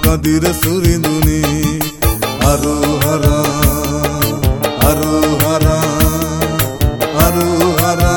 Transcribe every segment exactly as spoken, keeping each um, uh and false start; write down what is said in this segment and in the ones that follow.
කදිර සුරිඳුනේ අරුහරා අරුහරා අරුහරා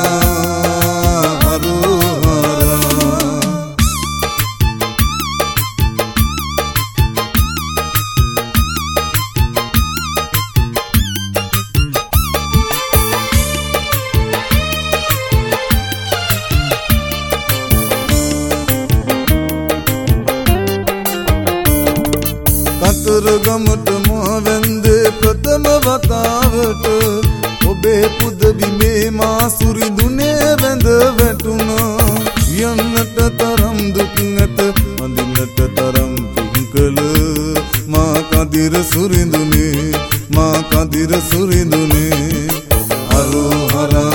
කතරගමට මාවැන්දේ ප්‍රථම වතාවට ඔබේ පුදබිමේ මා සුරිඳුනේ වැඳ වැටුණා යන්නට තරම් දුක් නැත වඳින්නට තරම් පිංකල මා කදිර සුරිඳුනේ මා කදිර සුරිඳුනේ අරුහරා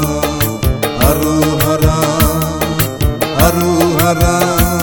අරුහරා අරුහරා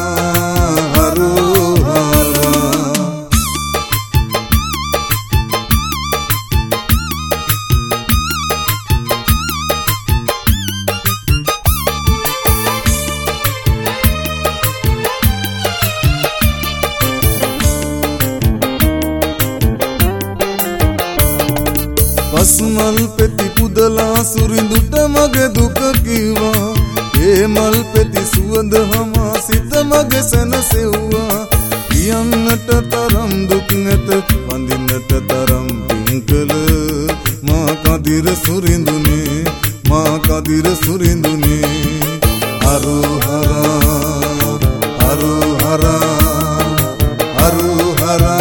පස්මල් පෙති පුදලා සුරිඳුට මගේ දුක කිව්වා ඒ මල් පෙති සුවඳ හමා සිත මගේ සැනසෙව්වා කියන්නට තරම් දුක් නැත වඳින්නට තරම් පිංකල මා කදිර සුරිඳුනේ මා කදිර සුරිඳුනේ අරුහරා අරුහරා අරුහරා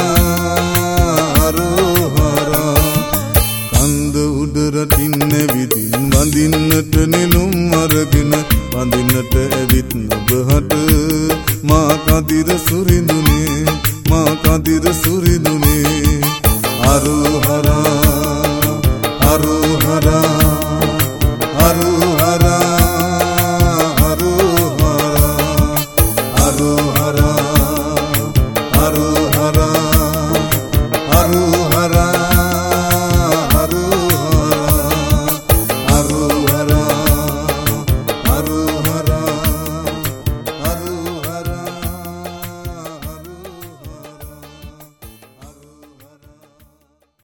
රටින් නැවිදින් වඳින්නට නෙළුම් අරගෙන වඳින්නට ඇවිත් නුඹහට මා කදිර සුරිඳුනේ මා කදිර සුරිඳුනේ අරුහරා අරුහරා